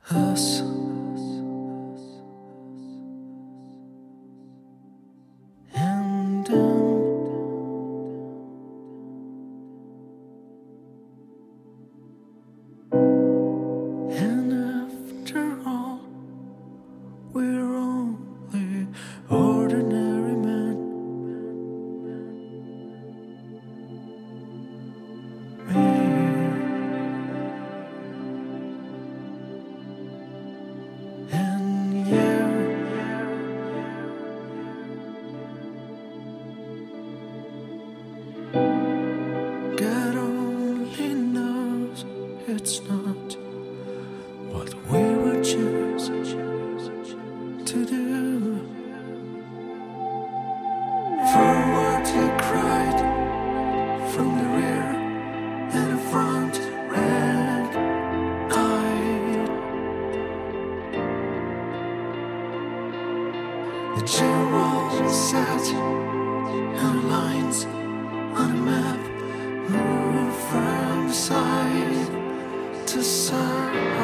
us. And after all, we're only ordinary men. And God only knows it's not what we would choose to do. Forward he cried from the rear, and the front red-eyed. The general sat, and the lines on a map moved from side to side.